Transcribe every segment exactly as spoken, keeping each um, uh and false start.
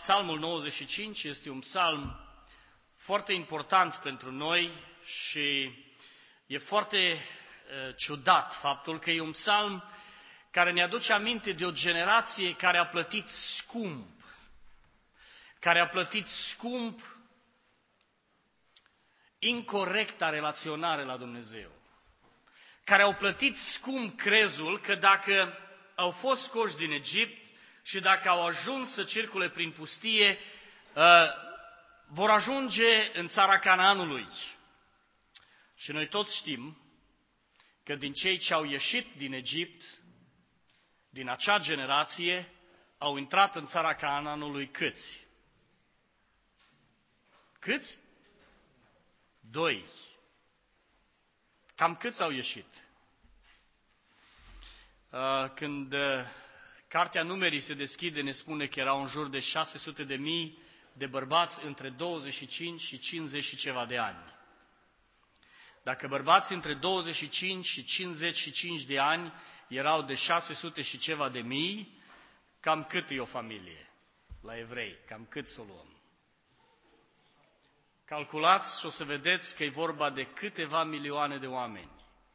Psalmul nouăzeci și cinci este un psalm foarte important pentru noi și e foarte uh, ciudat faptul că e un psalm care ne aduce aminte de o generație care a plătit scump, care a plătit scump incorecta relaționare la Dumnezeu, care au plătit scump crezul că dacă au fost scoși din Egipt și dacă au ajuns să circule prin pustie, vor ajunge în țara Canaanului. Și noi toți știm că din cei ce au ieșit din Egipt, din acea generație, au intrat în țara Canaanului câți? Câți? Doi. Cam câți au ieșit? Când Cartea Numerii se deschide, ne spune că erau în jur de șase sute de mii de bărbați între douăzeci și cinci și cincizeci și ceva de ani. Dacă bărbați între douăzeci și cinci și cincizeci și cinci de ani erau de șase sute și ceva de mii, cam cât e o familie la evrei? Cam cât să o luăm? Calculați și o să vedeți că e vorba de câteva milioane de oameni.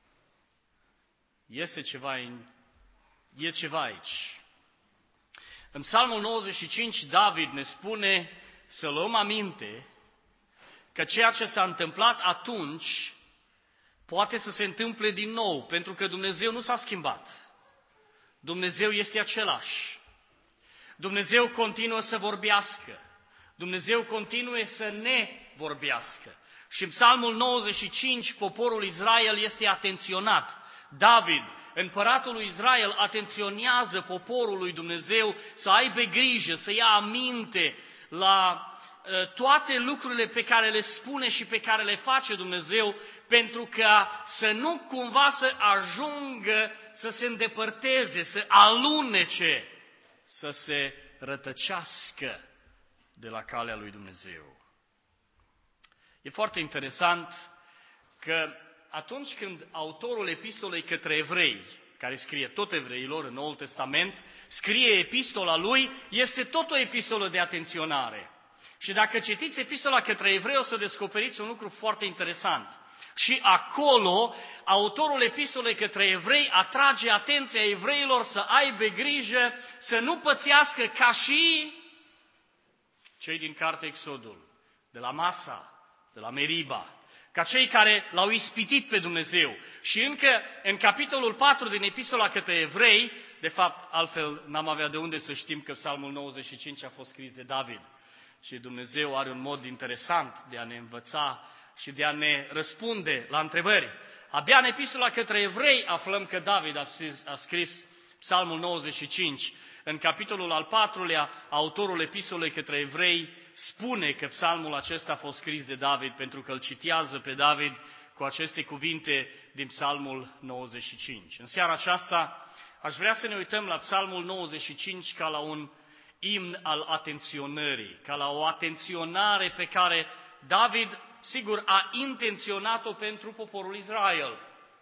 Este ceva, e ceva aici. În Psalmul nouăzeci și cinci, David ne spune să luăm aminte că ceea ce s-a întâmplat atunci poate să se întâmple din nou, pentru că Dumnezeu nu s-a schimbat. Dumnezeu este același. Dumnezeu continuă să vorbească. Dumnezeu continuă să ne vorbească. Și în Psalmul nouăzeci și cinci, poporul Israel este atenționat. David, împăratul lui Israel, atenționează poporul lui Dumnezeu să aibă grijă, să ia aminte la uh, toate lucrurile pe care le spune și pe care le face Dumnezeu, pentru ca să nu cumva să ajungă să se îndepărteze, să alunece, să se rătăcească de la calea lui Dumnezeu. E foarte interesant că atunci când autorul epistolei către evrei, care scrie tot evreilor în Noul Testament, scrie epistola lui, este tot o epistolă de atenționare. Și dacă citiți epistola către evrei, o să descoperiți un lucru foarte interesant. Și acolo, autorul epistolei către evrei atrage atenția evreilor să aibă grijă, să nu pățească ca și cei din cartea Exodul, de la Masa, de la Meriba, ca cei care l-au ispitit pe Dumnezeu. Și încă în capitolul patru din epistola către evrei, de fapt, altfel n-am avea de unde să știm că Psalmul nouăzeci și cinci a fost scris de David. Și Dumnezeu are un mod interesant de a ne învăța și de a ne răspunde la întrebări. Abia în epistola către evrei aflăm că David a scris Psalmul nouăzeci și cinci. În capitolul al patrulea, autorul epistolei către evrei spune că psalmul acesta a fost scris de David, pentru că îl citează pe David cu aceste cuvinte din Psalmul nouăzeci și cinci. În seara aceasta aș vrea să ne uităm la Psalmul nouăzeci și cinci ca la un imn al atenționării, ca la o atenționare pe care David, sigur, a intenționat-o pentru poporul Israel,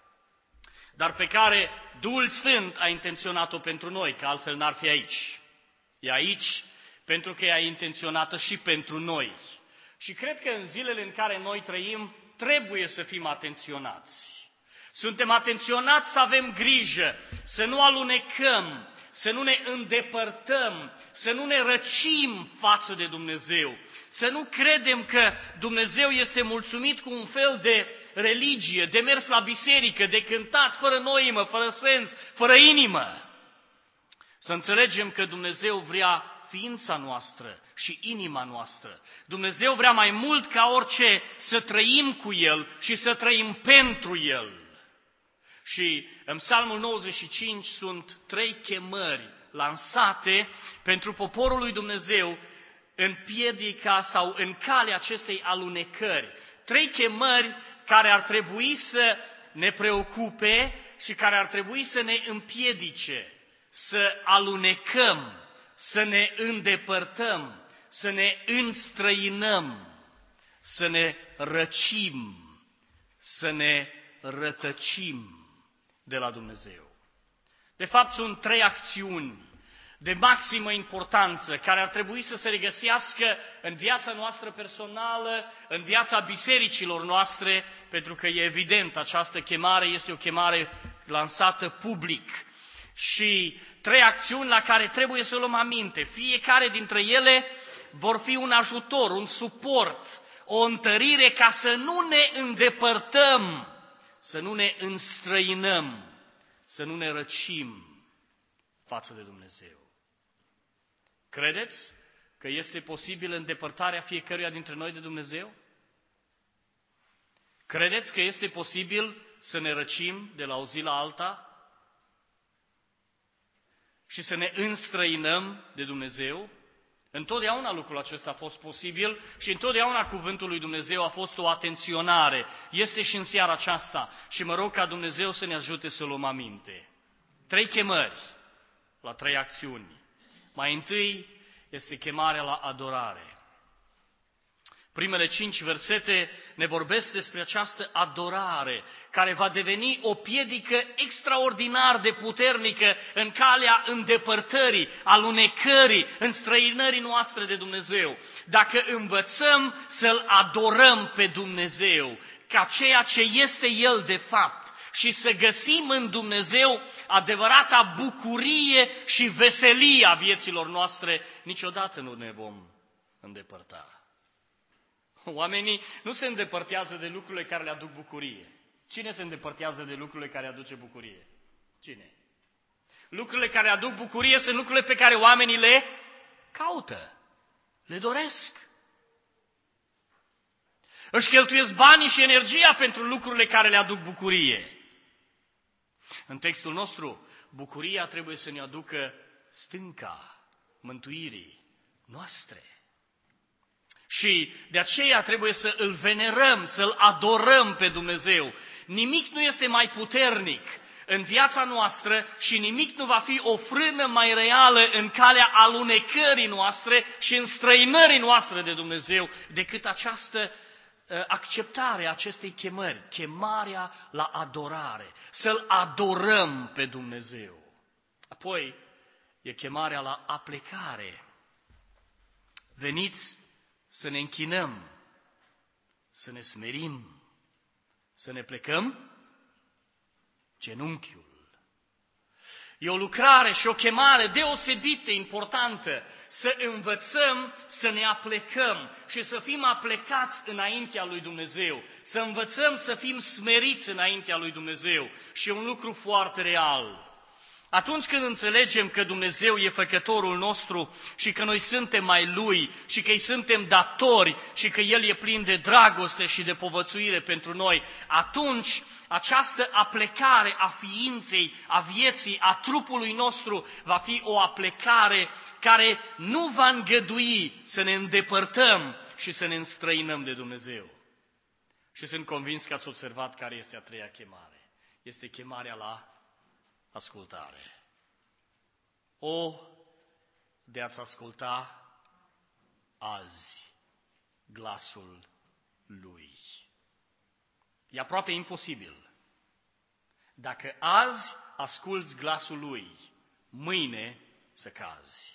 dar pe care Duhul Sfânt a intenționat-o pentru noi, că altfel n-ar fi aici. E aici pentru că ea e intenționată și pentru noi. Și cred că în zilele în care noi trăim, trebuie să fim atenționați. Suntem atenționați să avem grijă, să nu alunecăm, să nu ne îndepărtăm, să nu ne răcim față de Dumnezeu, să nu credem că Dumnezeu este mulțumit cu un fel de religie, de mers la biserică, de cântat fără noimă, fără sens, fără inimă. Să înțelegem că Dumnezeu vrea ființa noastră și inima noastră. Dumnezeu vrea mai mult ca orice să trăim cu El și să trăim pentru El. Și în Psalmul nouăzeci și cinci sunt trei chemări lansate pentru poporul lui Dumnezeu în piedica sau în calea acestei alunecări. Trei chemări care ar trebui să ne preocupe și care ar trebui să ne împiedice, să alunecăm, să ne îndepărtăm, să ne înstrăinăm, să ne răcim, să ne rătăcim de la Dumnezeu. De fapt, sunt trei acțiuni. de maximă importanță, care ar trebui să se regăsească în viața noastră personală, în viața bisericilor noastre, pentru că e evident, această chemare este o chemare lansată public. Și trei acțiuni la care trebuie să luăm aminte. Fiecare dintre ele vor fi un ajutor, un suport, o întărire ca să nu ne îndepărtăm, să nu ne înstrăinăm, să nu ne răcim față de Dumnezeu. Credeți că este posibil îndepărtarea fiecăruia dintre noi de Dumnezeu? Credeți că este posibil să ne răcim de la o zi la alta și să ne înstrăinăm de Dumnezeu? Întotdeauna lucrul acesta a fost posibil și întotdeauna cuvântul lui Dumnezeu a fost o atenționare. Este și în seara aceasta și mă rog ca Dumnezeu să ne ajute să luăm aminte. Trei chemări la trei acțiuni. Mai întâi este chemarea la adorare. Primele cinci versete ne vorbesc despre această adorare, care va deveni o piedică extraordinar de puternică în calea îndepărtării, alunecării, înstrăinării noastre de Dumnezeu. Dacă învățăm să-L adorăm pe Dumnezeu ca ceea ce este El de fapt, și să găsim în Dumnezeu adevărata bucurie și veselie a vieților noastre, niciodată nu ne vom îndepărta. Oamenii nu se îndepărtează de lucrurile care le aduc bucurie. Cine se îndepărtează de lucrurile care aduce bucurie? Cine? Lucrurile care aduc bucurie sunt lucrurile pe care oamenii le caută, le doresc. Își cheltuiesc banii și energia pentru lucrurile care le aduc bucurie. În textul nostru, bucuria trebuie să ne aducă stânca mântuirii noastre. Și de aceea trebuie să îl venerăm, să-l adorăm pe Dumnezeu. Nimic nu este mai puternic în viața noastră și nimic nu va fi o frână mai reală în calea alunecării noastre și înstrăinării noastre de Dumnezeu decât această acceptarea acestei chemări, chemarea la adorare, să-L adorăm pe Dumnezeu. Apoi e chemarea la aplecare. Veniți să ne închinăm, să ne smerim, să ne plecăm genunchiul. E o lucrare și o chemare deosebit de importantă să învățăm să ne aplecăm și să fim aplecați înaintea lui Dumnezeu, să învățăm să fim smeriți înaintea lui Dumnezeu. Și e un lucru foarte real. Atunci când înțelegem că Dumnezeu e făcătorul nostru și că noi suntem ai Lui și că îi suntem datori și că El e plin de dragoste și de povățuire pentru noi, atunci această aplecare a ființei, a vieții, a trupului nostru va fi o aplecare care nu va îngădui să ne îndepărtăm și să ne înstrăinăm de Dumnezeu. Și sunt convins că ați observat care este a treia chemare. Este chemarea la ascultare. O, de a-ți asculta azi glasul Lui. E aproape imposibil. Dacă azi asculți glasul Lui, mâine să cazi.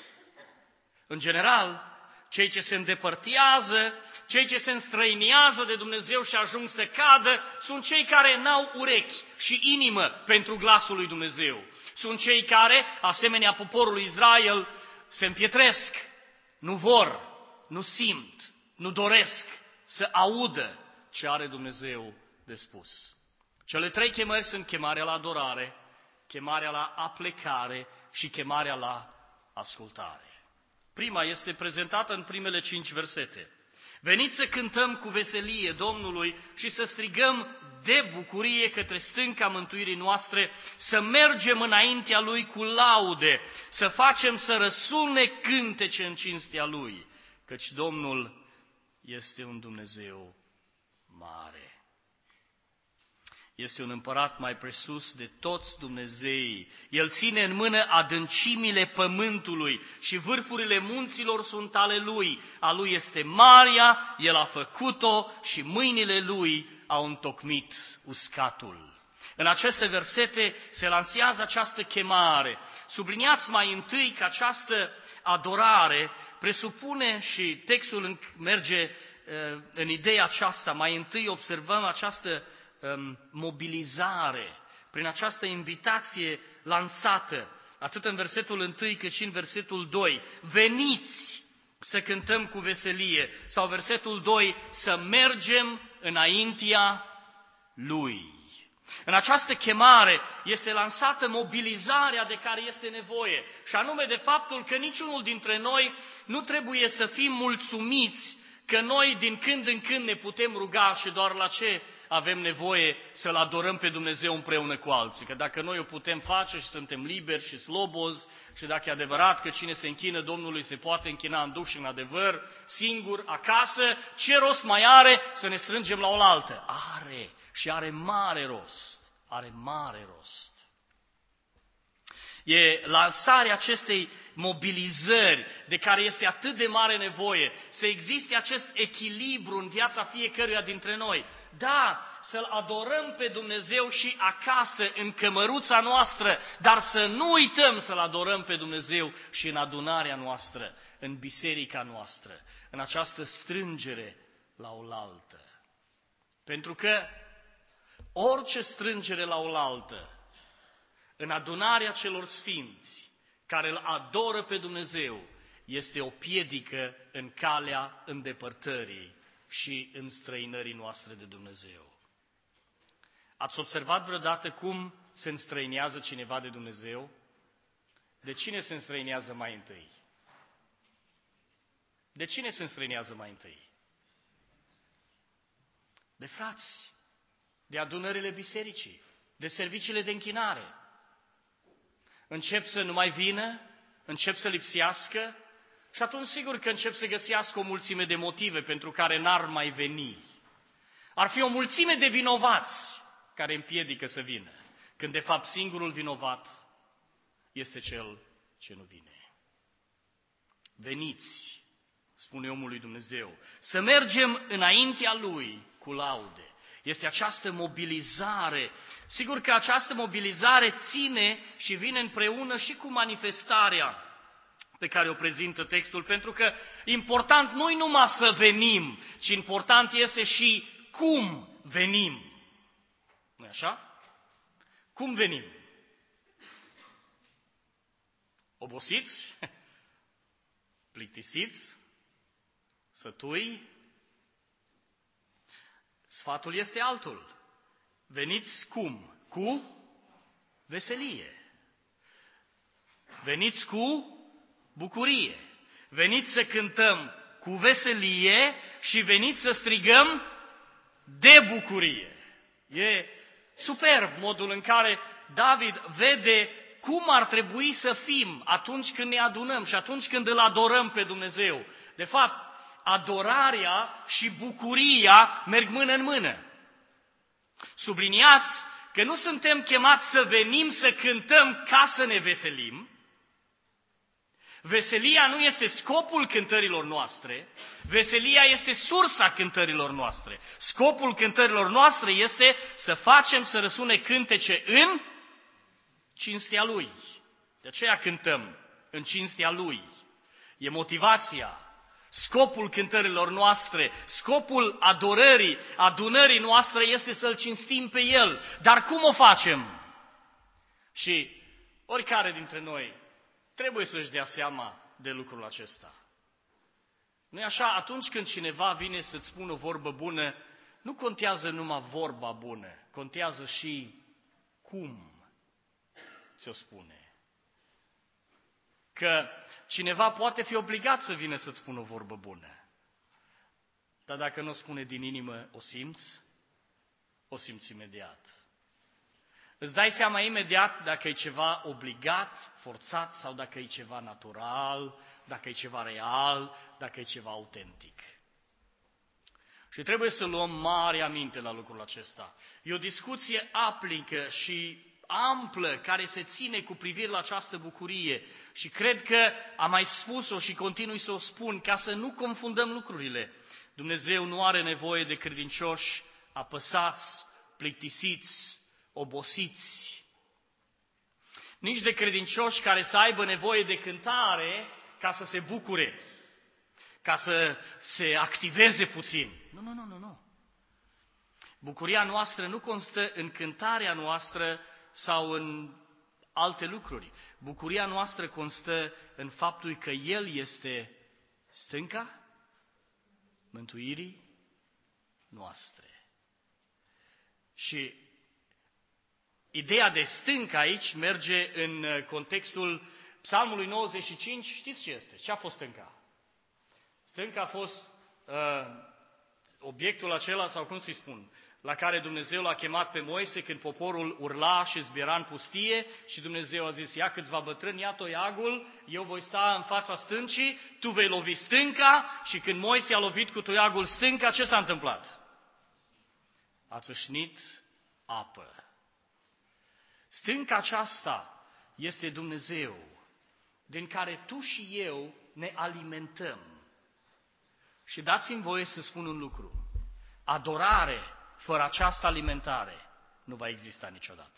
În general, cei ce se îndepărtează, cei ce se înstrăiniază de Dumnezeu și ajung să cadă, sunt cei care n-au urechi și inimă pentru glasul lui Dumnezeu. Sunt cei care, asemenea poporului Israel, se împietresc, nu vor, nu simt, nu doresc să audă ce are Dumnezeu de spus. Cele trei chemări sunt chemarea la adorare, chemarea la aplecare și chemarea la ascultare. Prima este prezentată în primele cinci versete. Veniți să cântăm cu veselie Domnului și să strigăm de bucurie către stânca mântuirii noastre, să mergem înaintea Lui cu laude, să facem să răsune cântece în cinstea Lui, căci Domnul este un Dumnezeu mare. Este un împărat mai presus de toți Dumnezeii. El ține în mână adâncimile pământului și vârfurile munților sunt ale Lui. A Lui este marea, El a făcut-o și mâinile Lui au întocmit uscatul. În aceste versete se lansează această chemare. Subliniați mai întâi că această adorare presupune, și textul merge în ideea aceasta, mai întâi observăm această mobilizare, prin această invitație lansată, atât în versetul unu cât și în versetul doi. Veniți să cântăm cu veselie, sau versetul doi, să mergem înaintea Lui. În această chemare este lansată mobilizarea de care este nevoie, și anume de faptul că niciunul dintre noi nu trebuie să fim mulțumiți că noi din când în când ne putem ruga și doar la ce avem nevoie să-L adorăm pe Dumnezeu împreună cu alții. Că dacă noi o putem face și suntem liberi și slobozi, și dacă e adevărat că cine se închină Domnului se poate închina în duh și în adevăr, singur, acasă, ce rost mai are să ne strângem la oaltă? Are, și are mare rost, are mare rost. E lansarea acestei mobilizări de care este atât de mare nevoie, să existe acest echilibru în viața fiecăruia dintre noi. Da, să-L adorăm pe Dumnezeu și acasă, în cămăruța noastră, dar să nu uităm să-L adorăm pe Dumnezeu și în adunarea noastră, în biserica noastră, în această strângere la oaltă. Pentru că orice strângere la oaltă, în adunarea celor sfinți care îl adoră pe Dumnezeu, este o piedică în calea îndepărtării și înstrăinării noastre de Dumnezeu. Ați observat vreodată cum se înstrăinează cineva de Dumnezeu? De cine se înstrăinează mai întâi? De cine se înstrăinează mai întâi? De frați, de adunările bisericii, de serviciile de închinare. Încep să nu mai vină, încep să lipsească și atunci sigur că încep să găsească o mulțime de motive pentru care n-ar mai veni. Ar fi o mulțime de vinovați care împiedică să vină, când de fapt singurul vinovat este cel ce nu vine. Veniți, spune omul lui Dumnezeu, să mergem înaintea Lui cu laude. Este această mobilizare. Sigur că această mobilizare ține și vine împreună și cu manifestarea pe care o prezintă textul, pentru că important nu-i numai să venim, ci important este și cum venim. Nu-i așa? Cum venim? Obosiți? Plictisiți? Sătui? Sfatul este altul. Veniți cum? Cu veselie. Veniți cu bucurie. Veniți să cântăm cu veselie și veniți să strigăm de bucurie. E superb modul în care David vede cum ar trebui să fim atunci când ne adunăm și atunci când îl adorăm pe Dumnezeu. De fapt, adorarea și bucuria merg mână în mână. Subliniați că nu suntem chemați să venim să cântăm ca să ne veselim. Veselia nu este scopul cântărilor noastre, veselia este sursa cântărilor noastre. Scopul cântărilor noastre este să facem să răsune cântece în cinstea Lui. De aceea cântăm în cinstea Lui. E motivația. Scopul cântărilor noastre, scopul adorării, adunării noastre este să-L cinstim pe El. Dar cum o facem? Și oricare dintre noi trebuie să-și dea seama de lucrul acesta. Nu-i așa? Atunci când cineva vine să-ți spună o vorbă bună, nu contează numai vorba bună, contează și cum ți-o spune. Că cineva poate fi obligat să vină să-ți spună o vorbă bună. Dar dacă nu o spune din inimă, o simți? O simți imediat. Îți dai seama imediat dacă e ceva obligat, forțat, sau dacă e ceva natural, dacă e ceva real, dacă e ceva autentic. Și trebuie să luăm mare aminte la lucrul acesta. E o discuție aplică și amplă care se ține cu privire la această bucurie și cred că am mai spus-o și continui să o spun ca să nu confundăm lucrurile. Dumnezeu nu are nevoie de credincioși apăsați, plictisiți, obosiți, nici de credincioși care să aibă nevoie de cântare ca să se bucure, ca să se activeze puțin. Nu, nu, nu, nu, nu. Bucuria noastră nu constă în cântarea noastră sau în alte lucruri. Bucuria noastră constă în faptul că El este stânca mântuirii noastre. Și ideea de stâncă aici merge în contextul Psalmului nouăzeci și cinci. Știți ce este? Ce a fost stânca? Stânca a fost uh, obiectul acela, sau cum să-i spun, la care Dumnezeu l-a chemat pe Moise când poporul urla și zbiera în pustie și Dumnezeu a zis: ia câțiva bătrâni, ia toiagul, eu voi sta în fața stâncii, tu vei lovi stânca. Și când Moise a lovit cu toiagul stânca, ce s-a întâmplat? A țâșnit apă. Stânca aceasta este Dumnezeu, din care tu și eu ne alimentăm. Și dați-mi voie să spun un lucru: adorare fără această alimentare nu va exista niciodată.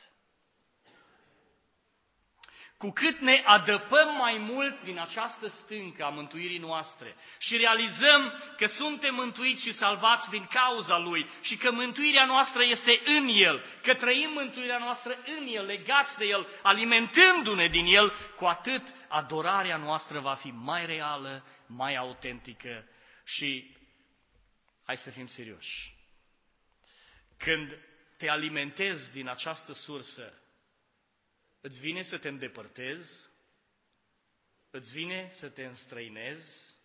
Cu cât ne adăpăm mai mult din această stâncă a mântuirii noastre și realizăm că suntem mântuiți și salvați din cauza Lui și că mântuirea noastră este în El, că trăim mântuirea noastră în El, legați de El, alimentându-ne din El, cu atât adorarea noastră va fi mai reală, mai autentică. Și hai să fim serioși. Când te alimentezi din această sursă, îți vine să te îndepărtezi? Îți vine să te înstrăinezi?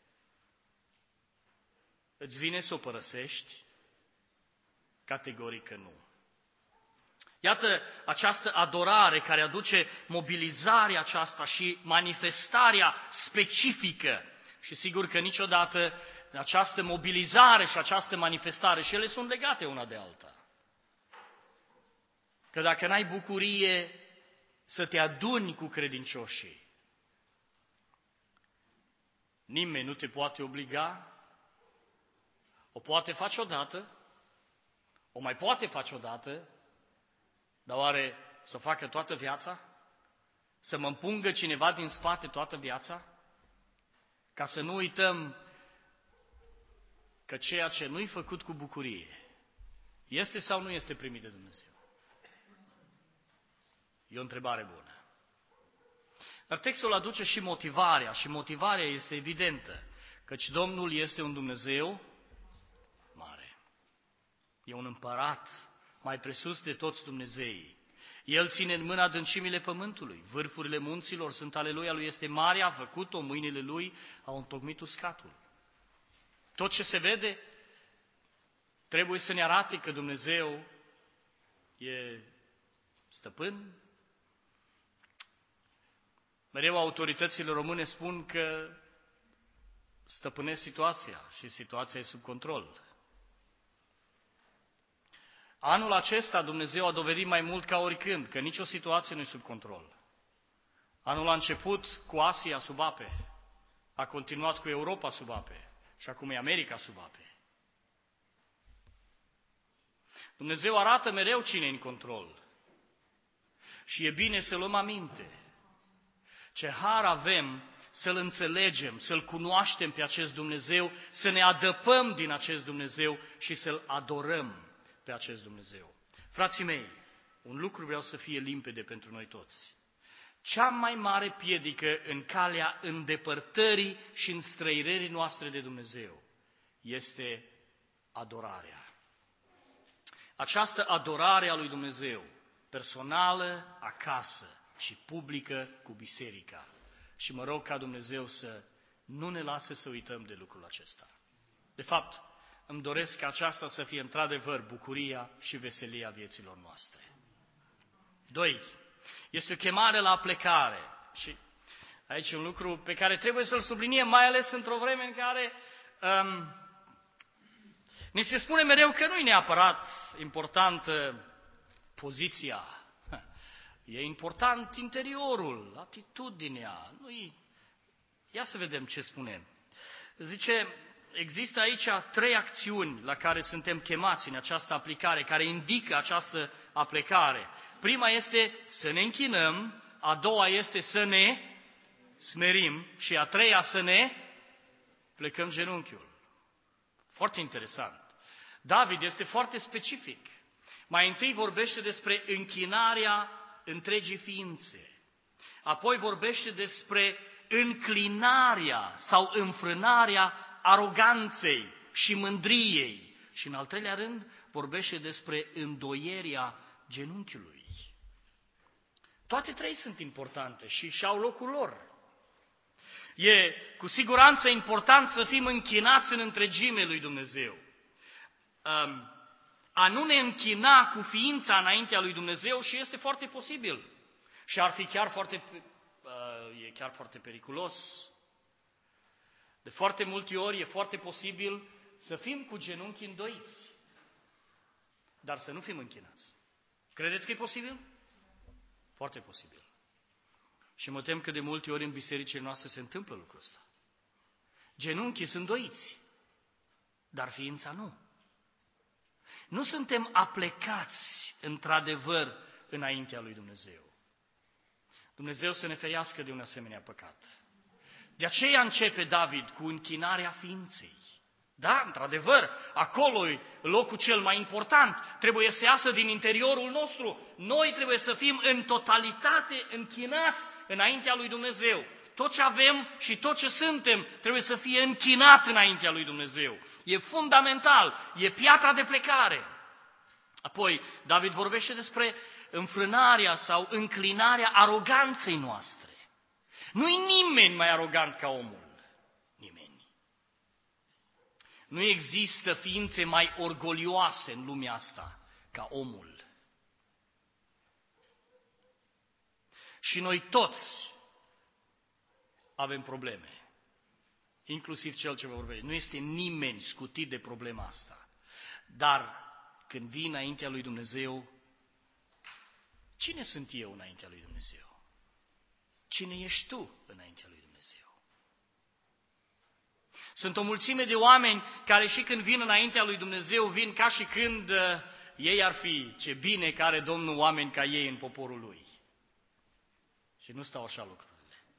Îți vine să o părăsești? Categoric că nu. Iată această adorare care aduce mobilizarea aceasta și manifestarea specifică. Și sigur că niciodată această mobilizare și această manifestare, și ele sunt legate una de alta. Că dacă n-ai bucurie să te aduni cu credincioșii, nimeni nu te poate obliga, o poate face odată, o mai poate face odată, dar oare să o facă toată viața? Să mă împungă cineva din spate toată viața? Ca să nu uităm că ceea ce nu-i făcut cu bucurie este sau nu este primit de Dumnezeu? E o întrebare bună. Dar textul aduce și motivarea, și motivarea este evidentă, căci Domnul este un Dumnezeu mare. E un împărat mai presus de toți Dumnezeii. El ține în mână adâncimile pământului, vârfurile munților sunt ale Lui, a Lui este mare, a făcut-o, mâinile Lui au întocmit uscatul. Tot ce se vede trebuie să ne arate că Dumnezeu e stăpân. Mereu autoritățile române spun că stăpânesc situația și situația e sub control. Anul acesta Dumnezeu a dovedit mai mult ca oricând că nicio situație nu e sub control. Anul a început cu Asia sub ape, a continuat cu Europa sub ape și acum e America sub ape. Dumnezeu arată mereu cine e în control și e bine să luăm aminte. Ce har avem să-L înțelegem, să-L cunoaștem pe acest Dumnezeu, să ne adăpăm din acest Dumnezeu și să-L adorăm pe acest Dumnezeu. Frații mei, un lucru vreau să fie limpede pentru noi toți. Cea mai mare piedică în calea îndepărtării și înstrăinării noastre de Dumnezeu este adorarea. Această adorare a lui Dumnezeu, personală, acasă și publică cu biserica. Și mă rog ca Dumnezeu să nu ne lase să uităm de lucrul acesta. De fapt, îmi doresc ca aceasta să fie într-adevăr bucuria și veselia vieților noastre. Doi, este o chemare la plecare. Și aici e un lucru pe care trebuie să-l subliniem, mai ales într-o vreme în care um, ni se spune mereu că nu e neapărat importantă poziția. E important interiorul, atitudinea. Nu-i... Ia să vedem ce spune. Zice, există aici trei acțiuni la care suntem chemați în această aplicare, care indică această aplicare. Prima este să ne închinăm, a doua este să ne smerim și a treia să ne plecăm genunchiul. Foarte interesant. David este foarte specific. Mai întâi vorbește despre închinarea întregii ființe. Apoi vorbește despre înclinarea sau înfrânarea aroganței și mândriei. Și în al treilea rând vorbește despre îndoierea genunchiului. Toate trei sunt importante și și-au locul lor. E cu siguranță important să fim închinați în întregime lui Dumnezeu. A nu ne închina cu ființa înaintea lui Dumnezeu și este foarte posibil. Și ar fi chiar foarte, e chiar foarte periculos. De foarte multe ori e foarte posibil să fim cu genunchi îndoiți, dar să nu fim închinați. Credeți că e posibil? Foarte posibil. Și mă tem că de multe ori în bisericile noastre se întâmplă lucrul ăsta. Genunchii sunt îndoiți, dar ființa nu. Nu suntem aplecați într-adevăr înaintea lui Dumnezeu. Dumnezeu să ne ferească de un asemenea păcat. De aceea începe David cu închinarea ființei. Da, într-adevăr, acolo e locul cel mai important. Trebuie să iasă din interiorul nostru. Noi trebuie să fim în totalitate închinați înaintea lui Dumnezeu. Tot ce avem și tot ce suntem trebuie să fie închinat înaintea lui Dumnezeu. E fundamental, e piatra de plecare. Apoi, David vorbește despre înfrânarea sau înclinarea aroganței noastre. Nu-i nimeni mai arogant ca omul. Nimeni. Nu există ființe mai orgolioase în lumea asta ca omul. Și noi toți avem probleme. Inclusiv cel ce vă vorbește. Nu este nimeni scutit de problema asta. Dar când vii înaintea lui Dumnezeu, cine sunt eu înaintea lui Dumnezeu? Cine ești tu înaintea lui Dumnezeu? Sunt o mulțime de oameni care și când vin înaintea lui Dumnezeu, vin ca și când uh, ei ar fi, ce bine că are Domnul oameni ca ei în poporul lui. Și nu stau așa lucrurile.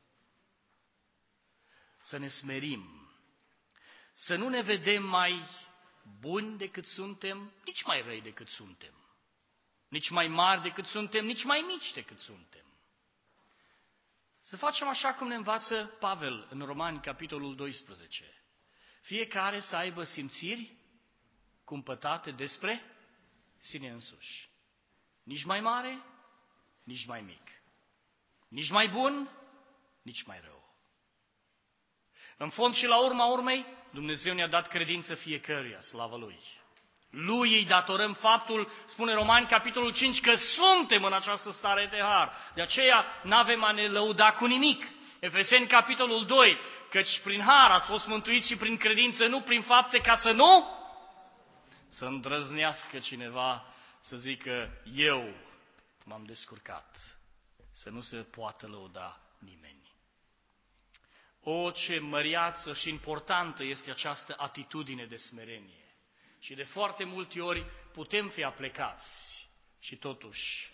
Să ne smerim, să nu ne vedem mai buni decât suntem, nici mai răi decât suntem, nici mai mari decât suntem, nici mai mici decât suntem. Să facem așa cum ne învață Pavel în Romani, capitolul doisprezece. Fiecare să aibă simțiri cumpătate despre sine însuși. Nici mai mare, nici mai mic. Nici mai bun, nici mai rău. În fond și la urma urmei, Dumnezeu ne-a dat credință fiecăruia, slavă Lui. Lui îi datorăm faptul, spune Romani, capitolul cinci, că suntem în această stare de har. De aceea n-avem a ne lăuda cu nimic. Efeseni, capitolul doi, căci prin har ați fost mântuiți și prin credință, nu prin fapte, ca să nu să îndrăznească cineva să zică eu m-am descurcat. Să nu se poată lăuda nimeni. O, ce măreață și importantă este această atitudine de smerenie. Și de foarte multe ori putem fi aplecați și totuși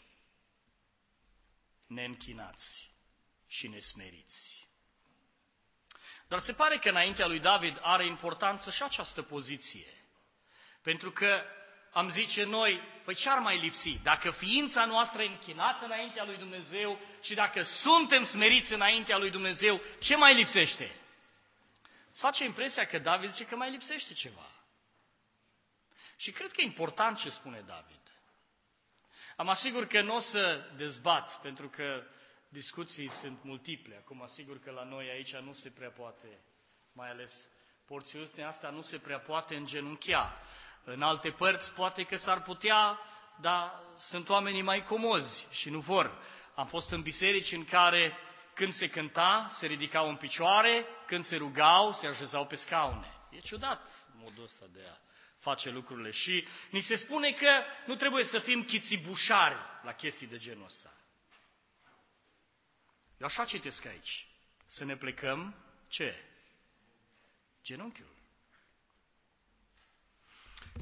neînchinați și nesmeriți. Dar se pare că înaintea lui David are importanță și această poziție. Pentru că am zice noi, păi ce ar mai lipsi? Dacă ființa noastră e închinată înaintea lui Dumnezeu și dacă suntem smeriți înaintea lui Dumnezeu, ce mai lipsește? Îți face impresia că David zice că mai lipsește ceva. Și cred că e important ce spune David. Am asigur că nu o să dezbat, pentru că discuții sunt multiple. Acum asigur că la noi aici nu se prea poate, mai ales porțiunea asta nu se prea poate îngenunchea. În alte părți poate că s-ar putea, dar sunt oamenii mai comozi și nu vor. Am fost în biserici în care când se cânta, se ridicau în picioare, când se rugau, se așezau pe scaune. E ciudat modul ăsta de a face lucrurile și ni se spune că nu trebuie să fim chițibușari la chestii de genul ăsta. Eu așa citesc aici. Să ne plecăm, ce? Genunchiul.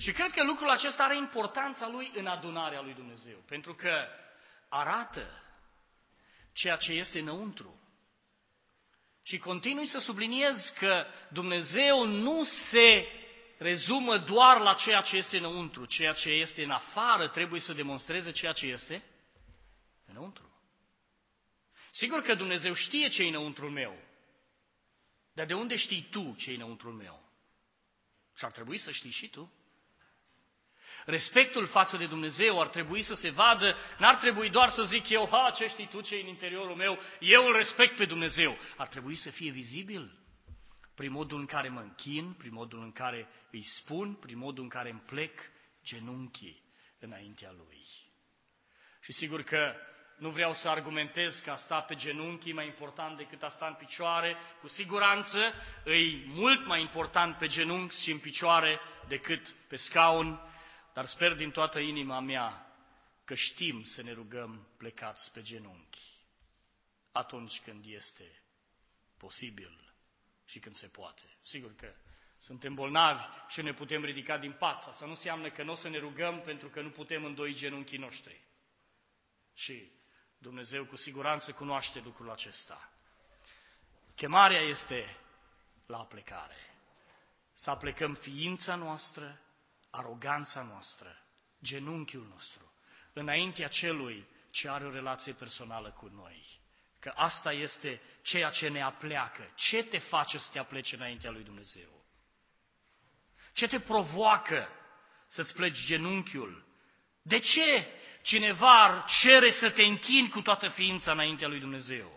Și cred că lucrul acesta are importanța lui în adunarea lui Dumnezeu, pentru că arată ceea ce este înăuntru. Și continui să subliniez că Dumnezeu nu se rezumă doar la ceea ce este înăuntru, ceea ce este în afară trebuie să demonstreze ceea ce este înăuntru. Sigur că Dumnezeu știe ce e înăuntrul meu, dar de unde știi tu ce e înăuntrul meu? Și ar trebui să știi și tu. Respectul față de Dumnezeu ar trebui să se vadă, n-ar trebui doar să zic eu, ha, ce știi tu ce e în interiorul meu, eu îl respect pe Dumnezeu. Ar trebui să fie vizibil prin modul în care mă închin, prin modul în care îi spun, prin modul în care îmi plec genunchii înaintea Lui. Și sigur că nu vreau să argumentez că a sta pe genunchi e mai important decât a sta în picioare. Cu siguranță e mult mai important pe genunchi și în picioare decât pe scaun, dar sper din toată inima mea că știm să ne rugăm plecați pe genunchi atunci când este posibil și când se poate. Sigur că suntem bolnavi și ne putem ridica din pat. Asta nu înseamnă că nu o să ne rugăm pentru că nu putem îndoi genunchii noștri. Și Dumnezeu cu siguranță cunoaște lucrul acesta. Chemarea este la plecare. Să aplecăm ființa noastră, aroganța noastră, genunchiul nostru, înaintea celui ce are o relație personală cu noi. Că asta este ceea ce ne apleacă. Ce te face să te apleci înaintea lui Dumnezeu? Ce te provoacă să-ți pleci genunchiul? De ce cineva ar cere să te închini cu toată ființa înaintea lui Dumnezeu?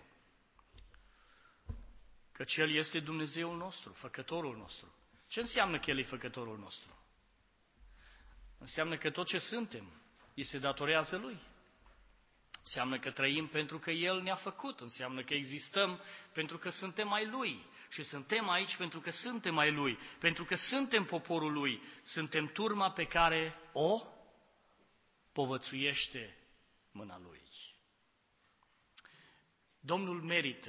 Căci El este Dumnezeul nostru, Făcătorul nostru. Ce înseamnă că El e Făcătorul nostru? Înseamnă că tot ce suntem îi se datorează Lui. Înseamnă că trăim pentru că El ne-a făcut, înseamnă că existăm pentru că suntem ai Lui și suntem aici pentru că suntem ai Lui, pentru că suntem poporul Lui, suntem turma pe care o povățuiește mâna Lui. Domnul merită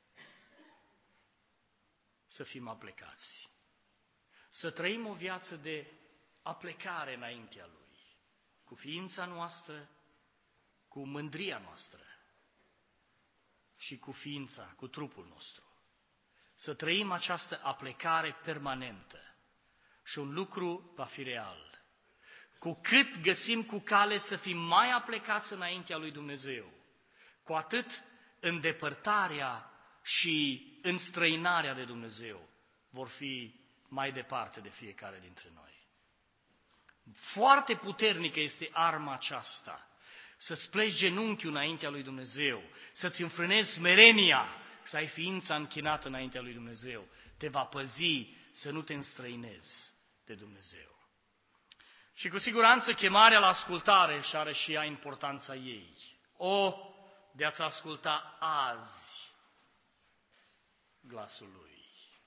să fim aplecați, să trăim o viață de aplecare înaintea Lui, cu ființa noastră, cu mândria noastră și cu ființa, cu trupul nostru. Să trăim această aplecare permanentă și un lucru va fi real. Cu cât găsim cu cale să fim mai aplecați înaintea lui Dumnezeu, cu atât îndepărtarea și înstrăinarea de Dumnezeu vor fi mai departe de fiecare dintre noi. Foarte puternică este arma aceasta, să-ți pleci genunchiul înaintea lui Dumnezeu, să-ți înfrânezi smerenia, să ai ființa închinată înaintea lui Dumnezeu, te va păzi să nu te înstrăinezi de Dumnezeu. Și cu siguranță chemarea la ascultare și are și ea importanța ei. O, de a-ți asculta azi glasul Lui.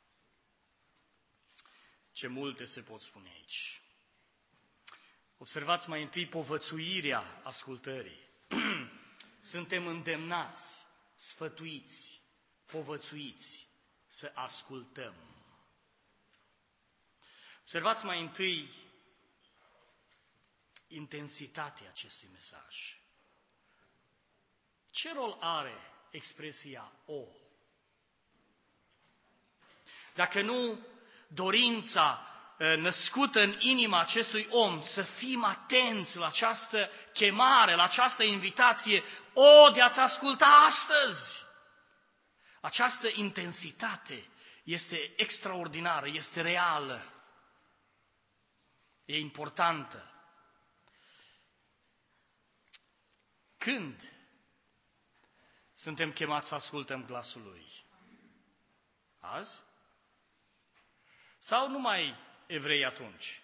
Ce multe se pot spune aici. Observați mai întâi povățuirea ascultării. Suntem îndemnați, sfătuiți, povățuiți să ascultăm. Observați mai întâi intensitatea acestui mesaj. Ce rol are expresia o? Dacă nu dorința născută în inima acestui om să fim atenți la această chemare, la această invitație, o, de a-ți asculta astăzi. Această intensitate este extraordinară, este reală, e importantă. Când suntem chemați să ascultăm glasul Lui? Azi? Sau numai evrei atunci?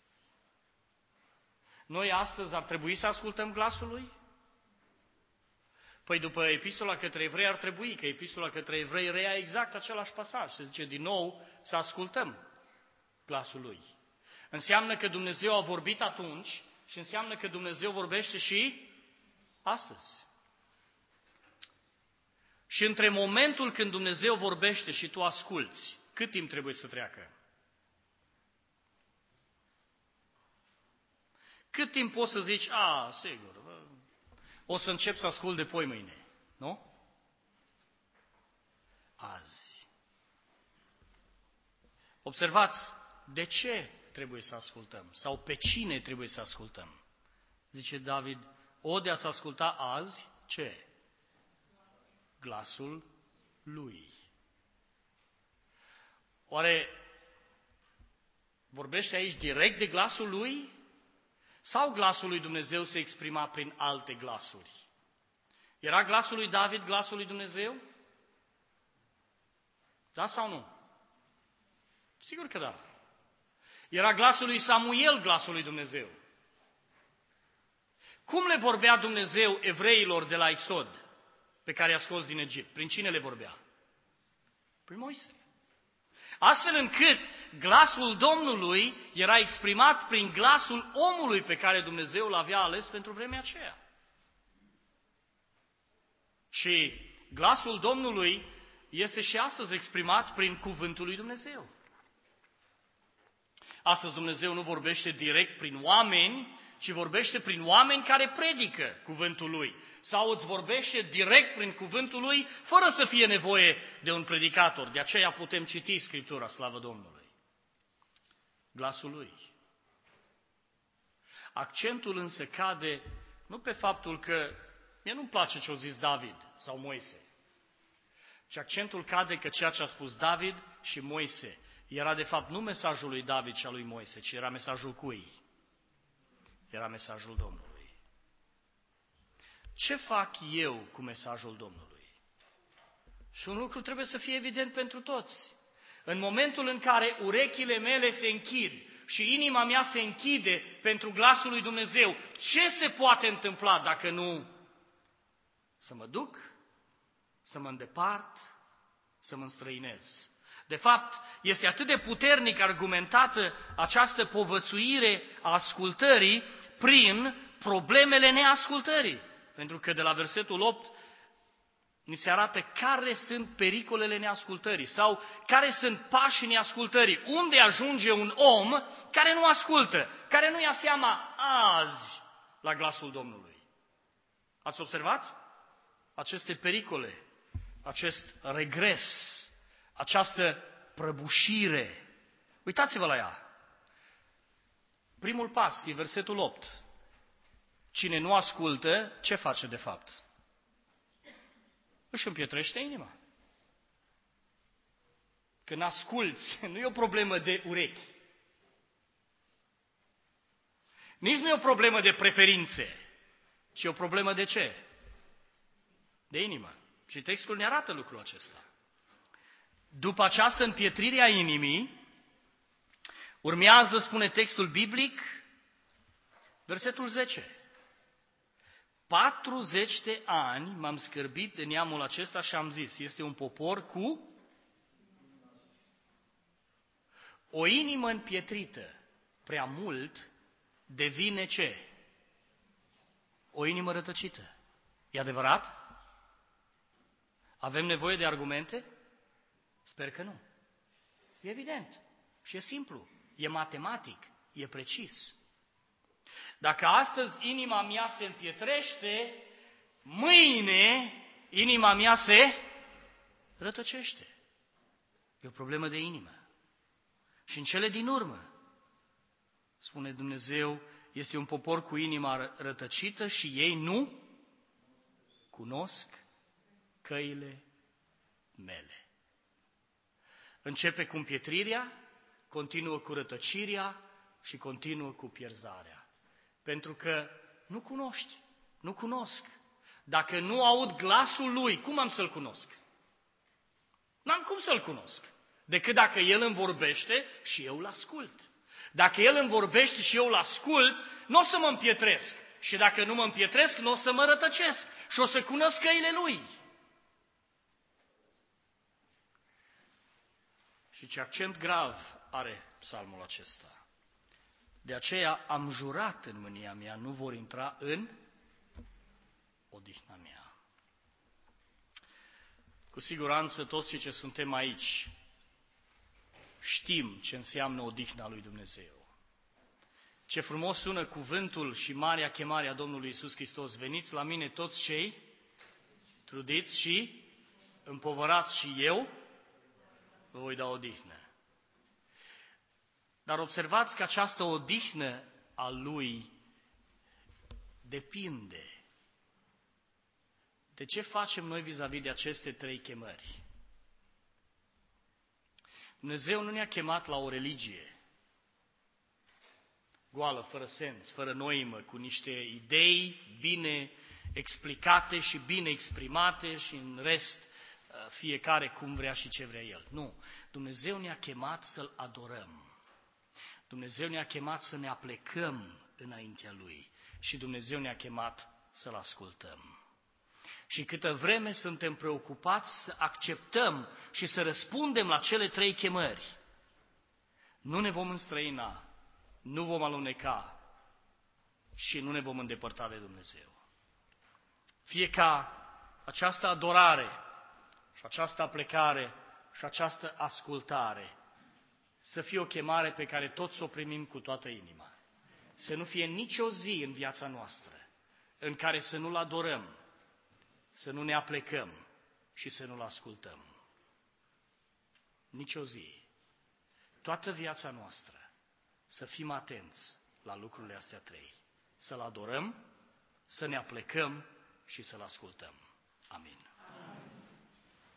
Noi astăzi ar trebui să ascultăm glasul Lui? Păi după epistola către evrei ar trebui, că epistola către evrei reia exact același pasaj. Se zice din nou să ascultăm glasul Lui. Înseamnă că Dumnezeu a vorbit atunci și înseamnă că Dumnezeu vorbește și astăzi. Și între momentul când Dumnezeu vorbește și tu asculți, cât timp trebuie să treacă? Cât timp poți să zici, a, sigur, o să încep să ascult de poi mâine, nu? Azi. Observați, de ce trebuie să ascultăm? Sau pe cine trebuie să ascultăm? Zice David, o de a-ți asculta azi, ce? Glasul lui. Oare vorbește aici direct de glasul lui? Sau glasul lui Dumnezeu se exprima prin alte glasuri? Era glasul lui David glasul lui Dumnezeu? Da sau nu? Sigur că da. Era glasul lui Samuel glasul lui Dumnezeu. Cum le vorbea Dumnezeu evreilor de la Exod, pe care i-a scos din Egipt? Prin cine le vorbea? Prin Moise. Astfel încât glasul Domnului era exprimat prin glasul omului pe care Dumnezeu l-avea ales pentru vremea aceea. Și glasul Domnului este și astăzi exprimat prin cuvântul lui Dumnezeu. Astăzi Dumnezeu nu vorbește direct prin oameni, ci vorbește prin oameni care predică cuvântul lui. Sau îți vorbește direct prin cuvântul lui, fără să fie nevoie de un predicator. De aceea putem citi Scriptura, slavă Domnului. Glasul lui. Accentul însă cade nu pe faptul că mie nu-mi place ce a zis David sau Moise, ci accentul cade că ceea ce a spus David și Moise era de fapt nu mesajul lui David și al lui Moise, ci era mesajul cui? Era mesajul Domnului. Ce fac eu cu mesajul Domnului? Și un lucru trebuie să fie evident pentru toți. În momentul în care urechile mele se închid și inima mea se închide pentru glasul lui Dumnezeu, ce se poate întâmpla dacă nu să mă duc, să mă îndepart, să mă înstrăinez? De fapt, este atât de puternic argumentată această povățuire a ascultării prin problemele neascultării. Pentru că de la versetul opt ni se arată care sunt pericolele neascultării sau care sunt pașii neascultării. Unde ajunge un om care nu ascultă, care nu ia seama azi la glasul Domnului. Ați observat? Aceste pericole, acest regres, această prăbușire. Uitați-vă la ea. Primul pas e versetul opt. Cine nu ascultă, ce face de fapt? Își împietrește inima. Când asculți, nu e o problemă de urechi. Nici nu e o problemă de preferințe, ci e o problemă de ce? De inimă. Și textul ne arată lucrul acesta. După această împietrire a inimii, urmează, spune textul biblic, versetul zece. patruzeci de ani m-am scârbit de neamul acesta și am zis, este un popor cu o inimă împietrită, prea mult devine ce? O inimă rătăcită. E adevărat? Avem nevoie de argumente? Sper că nu. E evident și e simplu, e matematic, e precis. Dacă astăzi inima mea se împietrește, mâine inima mea se rătăcește. E o problemă de inimă. Și în cele din urmă, spune Dumnezeu, este un popor cu inima rătăcită și ei nu cunosc căile mele. Începe cu împietrirea, continuă cu rătăcirea și continuă cu pierzarea. Pentru că nu cunoști, nu cunosc. Dacă nu aud glasul lui, cum am să-l cunosc? N-am cum să-l cunosc, decât dacă el îmi vorbește și eu îl ascult. Dacă el îmi vorbește și eu îl ascult, nu o să mă împietresc. Și dacă nu mă împietresc, nu o să mă rătăcesc. Și o să cunosc căile lui. Și ce accent grav are psalmul acesta. De aceea am jurat în mânia mea, nu vor intra în odihna mea. Cu siguranță toți cei ce suntem aici știm ce înseamnă odihna lui Dumnezeu. Ce frumos sună cuvântul și marea chemare a Domnului Iisus Hristos. Veniți la mine toți cei trudiți și împovărați și eu vă voi da odihnă. Dar observați că această odihnă a Lui depinde. De ce facem noi vis-a-vis de aceste trei chemări? Dumnezeu nu ne-a chemat la o religie goală, fără sens, fără noimă, cu niște idei bine explicate și bine exprimate și în rest fiecare cum vrea și ce vrea el. Nu, Dumnezeu ne-a chemat să-L adorăm. Dumnezeu ne-a chemat să ne aplecăm înaintea Lui și Dumnezeu ne-a chemat să-L ascultăm. Și câtă vreme suntem preocupați să acceptăm și să răspundem la cele trei chemări, nu ne vom înstrăina, nu vom aluneca și nu ne vom îndepărta de Dumnezeu. Fie ca această adorare și această aplecare și această ascultare să fie o chemare pe care toți o primim cu toată inima. Să nu fie nicio zi în viața noastră în care să nu-L adorăm, să nu ne aplecăm și să nu-L ascultăm. Nicio zi. Toată viața noastră să fim atenți la lucrurile astea trei. Să-L adorăm, să ne aplecăm și să-L ascultăm. Amin.